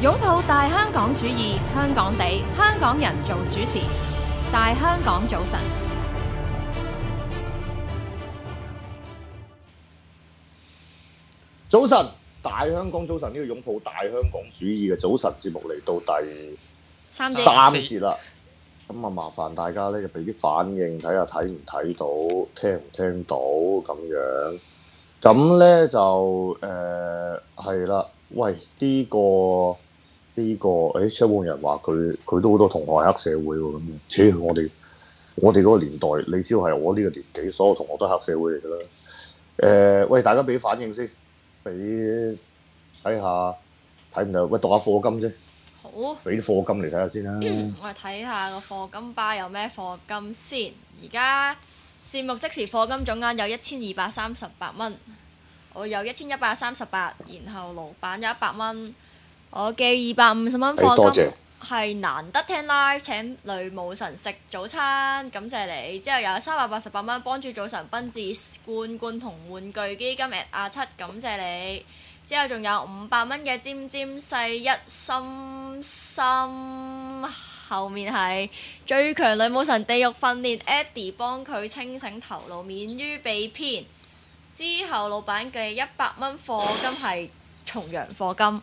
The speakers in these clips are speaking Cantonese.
擁抱大香港主義，香港地，香港人做主持。大香港早晨， 早晨，大香港早晨，呢個擁抱大香港主義嘅早晨節目嚟到第三節啦。咁啊，麻煩大家咧就俾啲反應，睇下睇唔睇到，聽唔聽到咁樣。咁咧就係啦。喂，呢個，有人話佢都好多同學係黑社會喎咁樣。切，我哋嗰個年代，你知道係我呢個年紀，所有同學都係黑社會嚟㗎啦。喂，大家俾反應先，俾睇下睇唔睇？喂，讀下課金先。 好， 俾啲課金嚟睇下先啦。 我哋睇下個課金包有咩課金先。而家節目即時課金總額有1238蚊，我有1138，然後老闆有100蚊，我嘅250蚊課金係難得聽 live 請女武神食早餐，感謝你。之後有388蚊幫助早晨賓治罐罐同玩具基金@7，感謝你。之後仲有500蚊嘅尖尖細一心心，後面係最強女武神地獄訓練 Eddie 幫佢清醒頭腦，免於被騙。之後老闆嘅100蚊課金係重陽課金。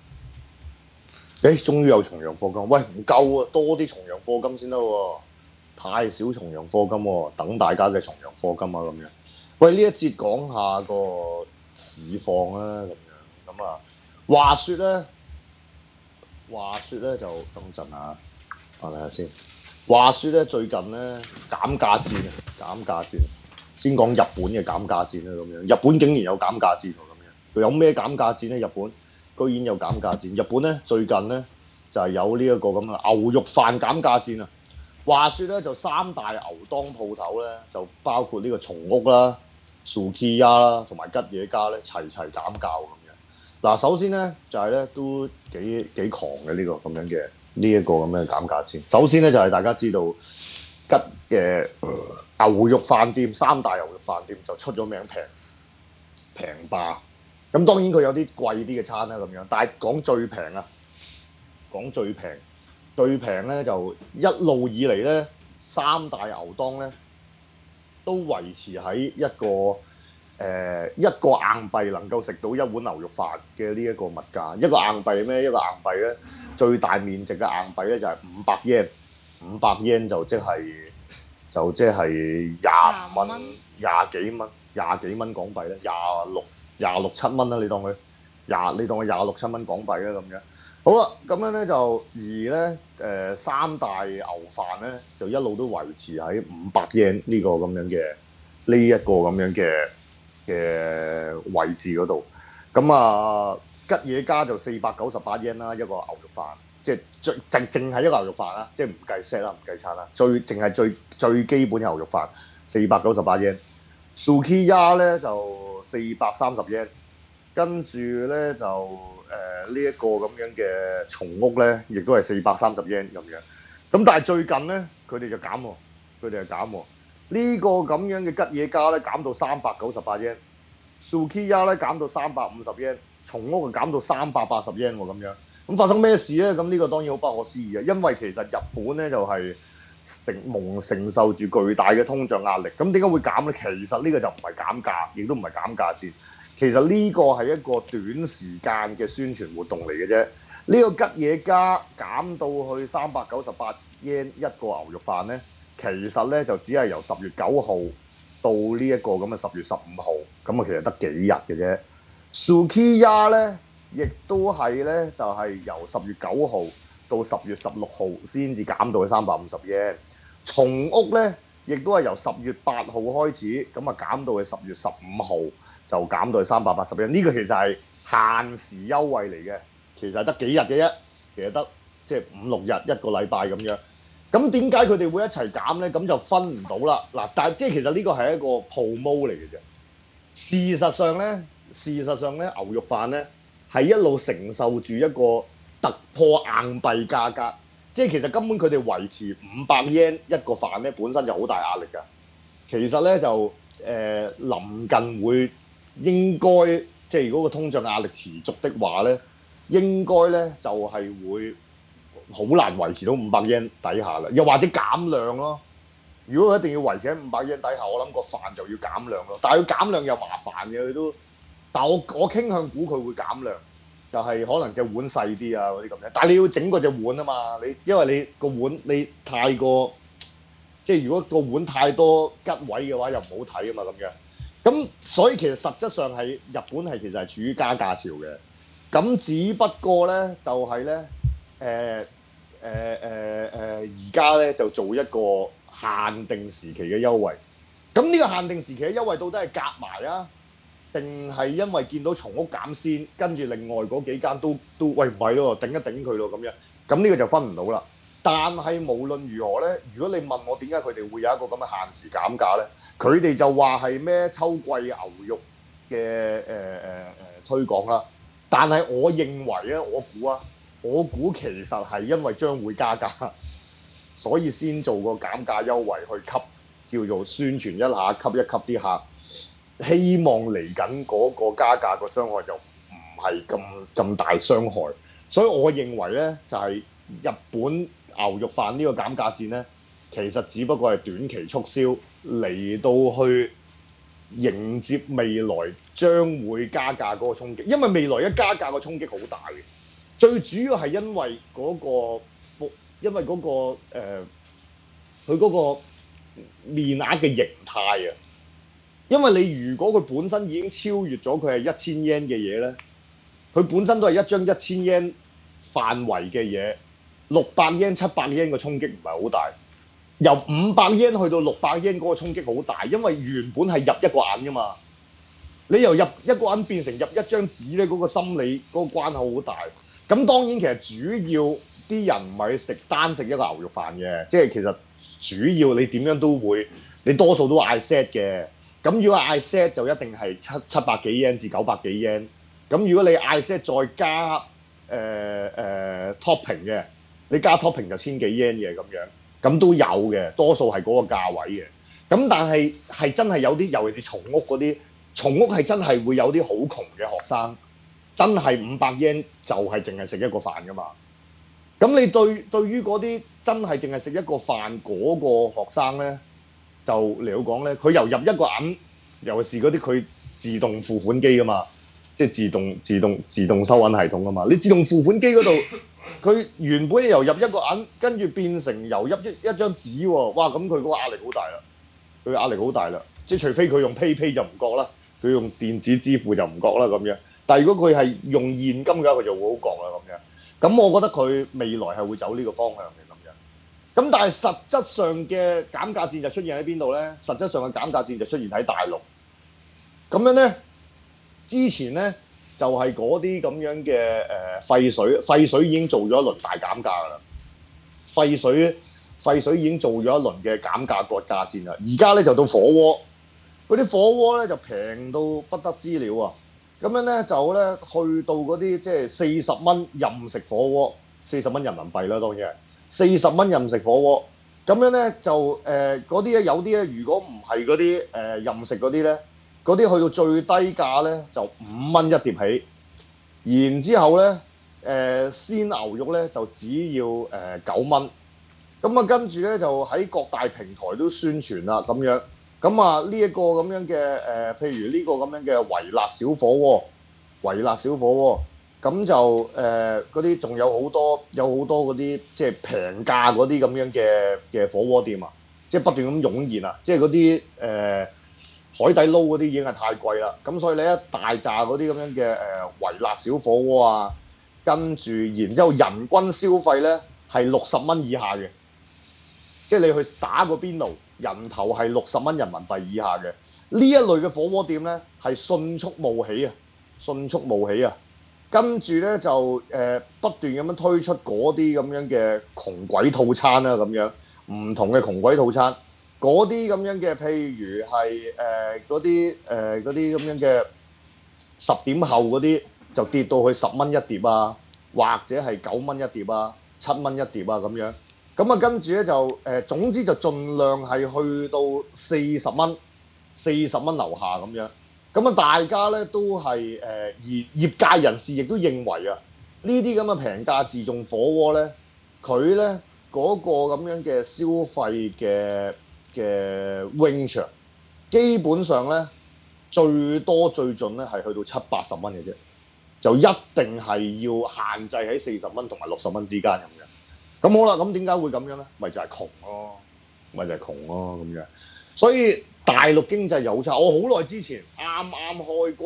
終於有重陽課金，喂，唔夠啊，多啲重陽課金先得喎，太少重陽課金喎，等大家嘅重陽課金啊咁樣。喂，呢一節講下個市況啦咁樣。咁啊，話説咧就等陣啊，我睇下先。話説咧最近咧減價戰，先講日本嘅減價戰啦咁樣。日本竟然有減價戰喎咁樣，佢有咩減價戰咧？日本居然有減價戰。日本咧最近咧就係有呢一個咁嘅牛肉飯減價戰啊。話説咧就三大牛檔鋪頭咧就包括呢個松屋啦、Sukiya 啦同埋吉野家咧齊減價咁樣。嗱，首先咧就係咧都幾狂嘅呢個咁樣嘅呢一個咁嘅減價戰。首先咧就係大家知道吉嘅牛肉飯店，三大牛肉飯店就出咗名平霸。咁當然佢有啲貴啲嘅餐啦咁樣，但係講最平咧就一路以嚟咧三大牛檔咧都維持喺一個硬幣能夠食到一碗牛肉飯嘅呢一個物價。一個硬幣咩？一個硬幣咧最大面值嘅硬幣咧就係500 yen，500 yen就即係25蚊、廿幾蚊港幣咧，26、7蚊啦，你當佢26、7蚊港幣啦咁樣。好啦，咁樣咧就而咧三大牛飯咧就一路都維持喺500 yen 呢個咁樣嘅位置嗰度。咁啊吉野家就498 yen 啦，一個牛肉飯，即係淨係一個牛肉飯啦，即係唔計 set 啦，唔計餐啦，淨係最基本嘅牛肉飯498 yen。Sukiya 咧就430 yen， 跟住咧就呢一個咁樣嘅松屋咧，亦都係430 yen 咁樣。咁但係最近咧，佢哋就減喎。呢個咁樣嘅吉野家咧減到398 yen，Sukiya 咧減到350 yen， 松屋就減到380 yen 喎咁樣。咁發生咩事咧？咁呢個當然好不可思議啊！因為其實日本咧就係承受住巨大嘅通脹壓力。咁點解會減咧？其實呢個就唔係減價，亦都唔係減價戰。其實呢個係一個短時間嘅宣傳活動嚟嘅啫。呢個吉野家減到去398 yen 一個牛肉飯咧，其實咧就只係由10月9號到呢一個咁嘅10月15號，咁啊其實得幾日嘅啫。Sukiya 咧，亦都係咧就係由10月9號到10月16號先至減到去350 yen。松屋咧，亦都係由10月8號開始，咁啊減到去10月15號就減到去380 yen。呢個其實係限時優惠嚟嘅，其實係得幾日嘅啫，其實得即係5-6日一個禮拜咁樣。咁點解佢哋會一齊減咧？咁就分唔到啦。嗱，但係即係其實呢個係一個 promo 嚟嘅啫。事實上咧，牛肉飯咧係一路承受住一個突破硬幣價格，即係其實根本佢哋維持500 yen 一個飯咧，本身就好大壓力㗎。其實咧就臨近會應該即係如果個通脹壓力持續的話咧， 應該咧就係會好難維持到500yen底下啦，又或者減量咯。如果佢一定要維持喺500yen底下，我諗個飯就要減量咯。但係佢減量又麻煩嘅，佢都。但係我傾向估佢會減量，就係可能隻碗細啲啊嗰啲咁樣。但係你要整嗰隻碗啊嘛，因為你個碗你太過，即係如果個碗太多吉位嘅話，又唔好睇啊嘛咁樣。咁所以其實實質上係日本其實係處於加價潮嘅。咁只不過咧就係咧而家咧就做一個限定時期嘅優惠。咁呢個限定時期嘅優惠到底係夾埋啊？定係因為見到松屋減先，跟住另外嗰幾間都喂唔係咯，頂一頂佢咯咁樣，咁呢個就分唔到啦。但係無論如何咧，如果你問我點解佢哋會有一個咁嘅限時減價咧，佢哋就話係咩秋季牛肉嘅推廣啦。但係我認為咧，我估其實係因為將會加價，所以先做個減價優惠去吸，叫做宣傳一下，吸一吸啲客。希望嚟緊嗰個加價個傷害就唔係咁大傷害，所以我認為咧就係日本牛肉飯呢個減價戰咧，其實只不過係短期促銷嚟到去迎接未來將會加價嗰個衝擊，因為未來一加價個衝擊好大嘅，最主要係因為嗰個佢嗰個面額嘅形態啊。因為你如果佢本身已經超越咗佢係1000yen嘅嘢咧，佢本身都係一張1000yen範圍嘅嘢，600yen、700yen 嘅衝擊唔係好大。由500yen去到600yen嗰個衝擊好大，因為原本係入一個銀噶嘛，你由入一個銀變成入一張紙咧，嗰個心理嗰個關口好大。咁當然其實主要啲人唔係單食一個牛肉飯嘅，即係其實主要你點樣都會，你多數都嗌 set 嘅。咁如果嗌 set 就一定係700幾 yen 至900幾 yen。咁如果你嗌 set 再加topping 嘅，你加 topping 就1000幾 yen 嘅咁樣，咁都有嘅，多數係嗰個價位嘅。咁但係真係有啲，尤其是松屋嗰啲，松屋係真係會有啲好窮嘅學生，真係500 yen 就係淨係食一個飯噶嘛。咁你對於嗰啲真係淨係食一個飯嗰個學生咧？就嚟到講咧，佢由入一個銀，尤其是嗰啲佢自動付款機噶嘛，即係自動收銀系統噶嘛。你自動付款機嗰度，佢原本由入一個銀，跟住變成由一張紙喎，哇！咁佢嗰個壓力好大啦，佢壓力好大啦。即係除非佢用 PayPay 就唔覺啦，佢用電子支付就唔覺啦咁樣。但係如果佢係用現金嘅話，佢就會好覺啦咁樣。咁我覺得佢未來係會走呢個方向嘅。咁但係實質上嘅減價戰就出現喺邊度咧？實質上嘅減價戰就出現喺大陸。咁樣咧，之前咧就係嗰啲咁樣嘅廢水已經做咗一輪大減價㗎啦。廢水已經做咗一輪嘅減價割價戰啦。而家咧就到火鍋，嗰啲火鍋咧就平到不得之了啊！咁樣咧就咧去到嗰啲即係40蚊任食火鍋，40蚊人民幣啦，當然係。40蚊任食火鍋，咁樣咧就嗰啲咧有啲咧，如果唔係嗰啲任食嗰啲咧，嗰啲去到最低價咧就5蚊一碟起，然之後咧鮮牛肉咧就只要9蚊，咁啊跟住咧就喺各大平台都宣傳啦咁樣，咁啊呢一個咁樣嘅譬如呢個咁樣嘅微辣小火鍋。咁就嗰啲仲有好多嗰啲即係平價嗰啲咁樣嘅火鍋店啊，即係不斷咁湧現啊！即係嗰啲海底撈嗰啲已經係太貴啦，咁所以你一大扎嗰啲咁樣嘅微辣小火鍋啊，跟住然之後人均消費咧係60蚊以下嘅，即係你去打個邊爐，人頭係60蚊人民幣以下嘅呢一類嘅火鍋店咧係迅速冒起啊！跟住咧就不斷咁樣推出嗰啲咁樣嘅窮鬼套餐啦，咁樣唔同嘅窮鬼套餐，嗰啲咁樣嘅，譬如係嗰啲咁樣嘅10點後嗰啲就跌到去10蚊一碟啊，或者係9蚊一碟啊、7蚊一碟啊咁樣。咁啊跟住咧就總之就盡量係去到40蚊樓下咁樣。咁啊，大家咧都係而業界人士亦都認為啊， 呢啲咁嘅平價自助火鍋咧，佢咧嗰個咁樣嘅消費嘅 range，基本上咧最多最盡咧係去到70-80蚊嘅啫，就一定係要限制喺40蚊同埋60蚊之間咁樣。咁好啦，咁點解會咁樣咧？咪就係窮咯，咁樣。所以大陸經濟有差，我好耐之前啱啱開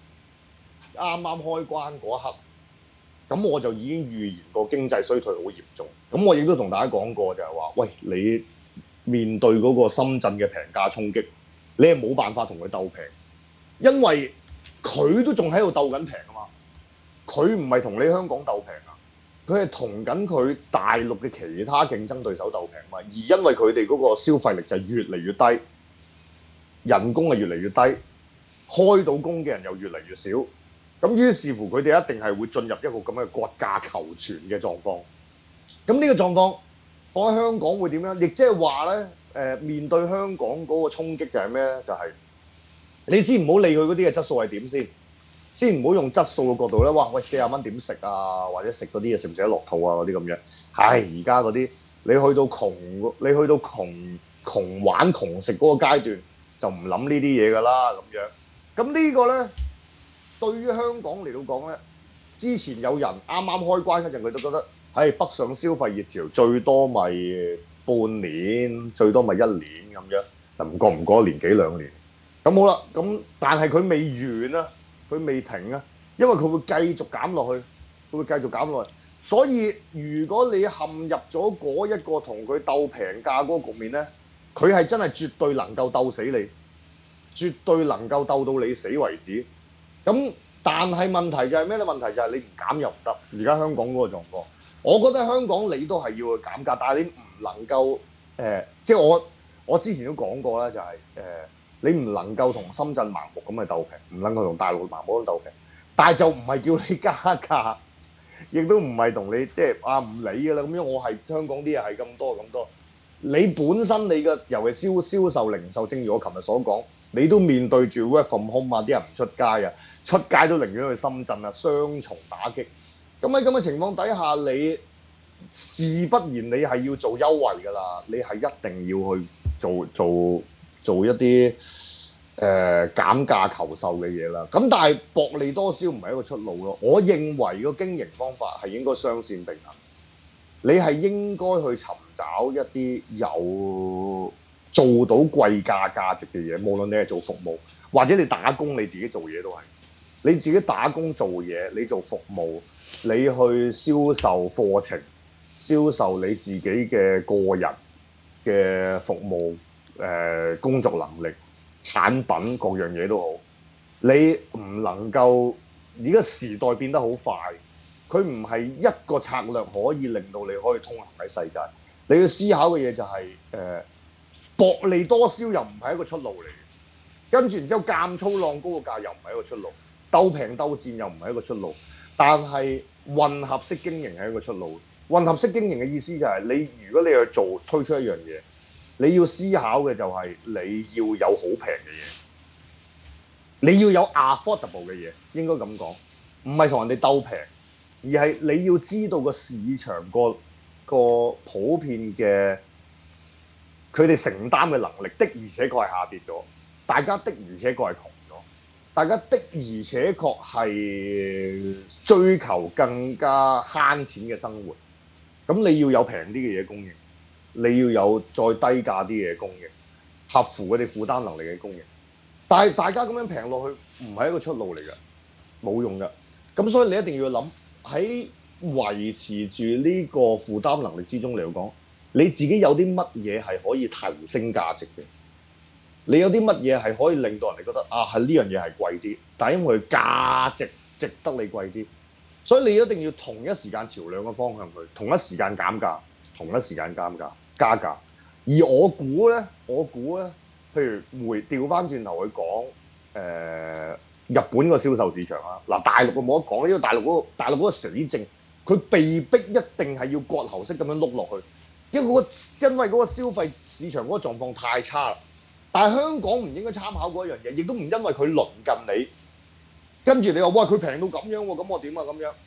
關嗰一刻。咁我就已經預言過經濟衰退好嚴重。咁我亦都同大家講過就係話，喂，你面對嗰個深圳嘅平價衝擊，你係冇辦法同佢鬥平，因為佢都仲喺度鬥緊平啊嘛。佢唔係同你香港鬥平啊，佢係同緊佢大陸嘅其他競爭對手鬥平嘛。而因為佢哋嗰個消費力就越嚟越低，人工係越嚟越低，開到工嘅人又越嚟越少。咁於是乎佢哋一定係會進入一個咁嘅割價求存嘅狀況。咁呢個狀況放喺香港會點樣？亦即係話咧，面對香港嗰個衝擊就係咩咧？就係、你先唔好理佢嗰啲嘅質素係點先唔好用質素嘅角度咧。哇！喂，40蚊點食啊？或者食嗰啲嘢食唔食得落肚啊？嗰啲咁樣。而家嗰啲你去到窮玩窮食嗰個階段，就唔諗呢啲嘢㗎啦咁樣。咁呢個咧，對於香港嚟到講咧，之前有人啱啱開關嗰陣，佢都覺得北上消費熱潮最多咪半年，最多咪1年咁樣。嗱，唔過1年幾2年。咁好啦，咁但係佢未完啊，佢未停啊，因為佢會繼續減落去，所以如果你陷入咗嗰一個同佢鬥平價嗰個局面咧，佢係真係絕對能夠鬥死你，絕對能夠鬥到你死為止。咁但係問題就係咩咧？問題就係你唔減又唔得。而家香港嗰個狀況，我覺得香港你都係要去減價，但係你唔能夠即係我之前都講過啦，就係你唔能夠同深圳盲目咁去鬥平，唔能夠同大陸盲目咁鬥平。但係就唔係叫你加價，亦都唔係同你即係唔理㗎啦。咁樣我係香港啲嘢係咁多，你本身你嘅尤其銷售零售，正如我琴日所講。你都面對住 work from home 啊，啲人唔出街啊，出街都寧願去深圳啊，雙重打擊。咁喺咁嘅情況底下，你自不然你係要做優惠㗎啦，你係一定要去做一啲減價求售嘅嘢啦。咁但係薄利多銷唔係一個出路咯。我認為個經營方法係應該雙線並行，你係應該去尋找一啲有做到貴價值嘅嘢，無論你係做服務或者你打工，你自己做嘢都係。你自己打工做嘢，你做服務，你去銷售課程，銷售你自己嘅個人嘅服務，工作能力、產品各樣嘢都好。你唔能夠而家時代變得好快，佢唔係一個策略可以令到你可以通行喺世界。你要思考嘅嘢就係薄利多銷又唔係一個出路嚟嘅，跟住然之後監粗浪高個價又唔係一個出路，鬥平鬥賤又唔係一個出路，但係混合式經營係一個出路。混合式經營嘅意思就係如果你去推出一樣嘢，你要思考嘅就係你要有好平嘅嘢，你要有 affordable 嘅嘢，應該咁講，唔係同人哋鬥平，而係你要知道個市場個普遍嘅。佢哋承擔嘅能力的而且確係下跌咗，大家的而且確係窮咗，大家的而且確係追求更加慳錢嘅生活。咁你要有平啲嘅嘢供應，你要有再低價啲嘢供應，合乎佢哋負擔能力嘅供應。但係大家咁樣平落去唔係一個出路嚟㗎，冇用㗎。咁所以你一定要諗喺維持住呢個負擔能力之中嚟講。你自己有啲乜嘢係可以提升價值嘅？你有啲乜嘢係可以令到人哋覺得係呢樣嘢係貴啲，但係因為價值值得你貴啲，所以你一定要同一時間朝兩個方向去，同一時間減價，同一時間加價。而我估咧，譬如調翻轉頭去講，日本個銷售市場啦，嗱大陸我冇得講，因為大陸嗰個死症，佢被逼一定係要割喉式咁樣碌落去。因為嗰個消費市場嗰個狀況太差啦，但係香港唔應該參考嗰樣嘢，亦都唔因為佢鄰近你，跟住你話哇佢平到咁樣喎，咁我點啊咁樣？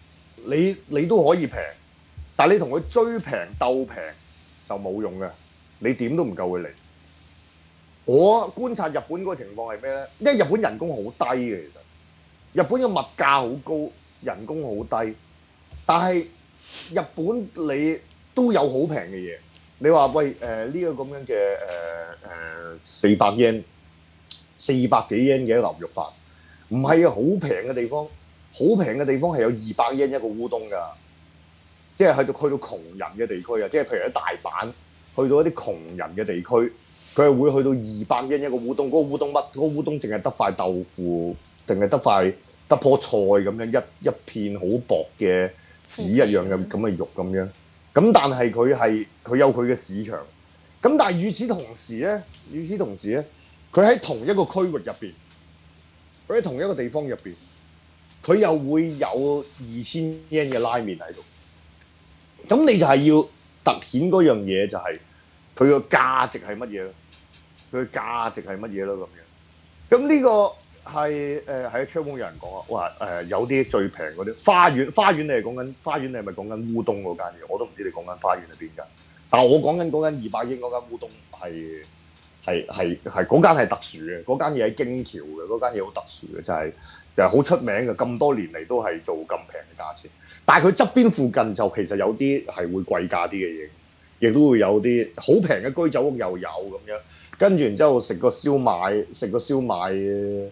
你都可以平，但係你同佢追平鬥平就冇用嘅，你點都唔夠佢嚟。我觀察日本嗰個情況係咩咧？因為日本人工好低嘅，其實日本嘅物價好高，人工好低，但係日本你都有好平嘅嘢。你話喂呢個咁樣嘅400 yen、400幾 yen 嘅一個牛肉飯，唔係啊，好平嘅地方，好平嘅地方係有200 yen 一個烏冬㗎，即係去到窮人嘅地區啊，即係譬如喺大阪去到一啲窮人嘅地區，佢係會去到200 yen 一個烏冬，嗰個烏冬乜？嗰個烏冬淨係得塊豆腐，定係得棵菜咁樣一片好薄嘅紙一樣嘅咁嘅肉咁樣。咁但係佢有佢嘅市場，咁但係與此同時咧，佢喺同一個區域入邊，佢喺同一個地方入邊，佢又會有2000 yen 嘅拉麵喺度。咁你就係要凸顯嗰樣嘢，就係佢個價值係乜嘢咯？佢嘅價值係乜嘢咯？咁樣。咁呢個係喺窗戶有人講啊，話有啲最平嗰啲花園，你係講緊花園，你係咪講緊烏冬嗰間嘢？我都唔知你講緊花園係邊間。但係我講緊200 yen嗰間烏冬係嗰間係特殊嘅，嗰間嘢喺京橋嘅，嗰間嘢好特殊嘅，就係好出名嘅，咁多年嚟都係做咁平嘅價錢。但係佢側邊附近就其實有啲係會貴價啲嘅嘢，亦都會有啲好平嘅居酒屋又有咁樣。跟住然之後食個燒賣700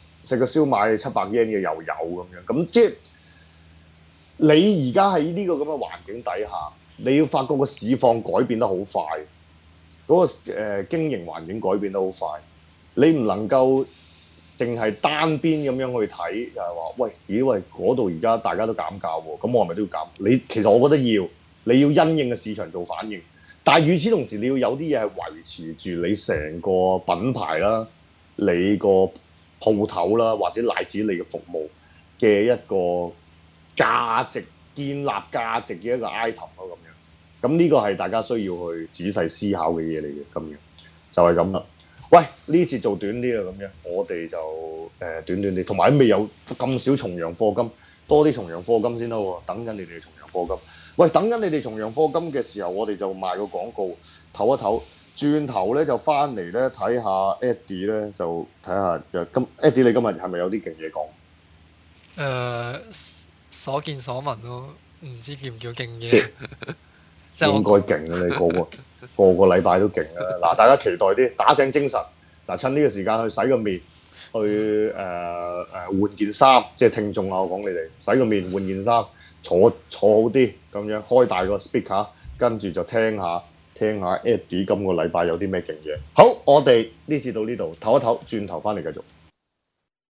yen 嘅又有咁樣。咁即係你而家喺呢個咁嘅環境底下，你要發覺個市況改變得好快，嗰個經營環境改變得好快，你唔能夠淨係單邊咁樣去睇，就係話喂嗰度而家大家都減價喎，咁我係咪都要減？其實我覺得你要因應嘅市場做反應，但係與此同時你要有啲嘢係維持住你成個品牌啦，你個鋪頭啦，或者乃至你嘅服務嘅一個價值建立價值嘅一個 item 咯，咁樣。咁呢個係大家需要去仔細思考嘅嘢嚟嘅，咁樣就係咁啦。喂，呢次做短啲啦，咁樣我哋就短啲，同埋未有咁少重陽課金，多啲重陽課金先得喎。等緊你哋重陽課金。喂，等緊你哋重陽課金嘅時候，我哋就賣個廣告，唞一唞，轉頭咧就翻嚟咧睇下 Eddie 咧，就睇下Eddie 你今日係咪有啲勁嘢講？ 所見所聞咯，唔知叫唔叫勁嘢？ 應該勁啊！你個禮拜都勁啊！嗱，大家期待啲，打醒精神。嗱，趁呢個時間去洗個面，去換件衫，即係聽眾啊！我講你哋洗個面換件衫，坐好啲咁樣，開大個 speaker，跟住就聽下 Eddie 今個禮拜有啲咩勁嘢。好，我哋呢次到呢度，唞一唞，轉頭翻嚟繼續。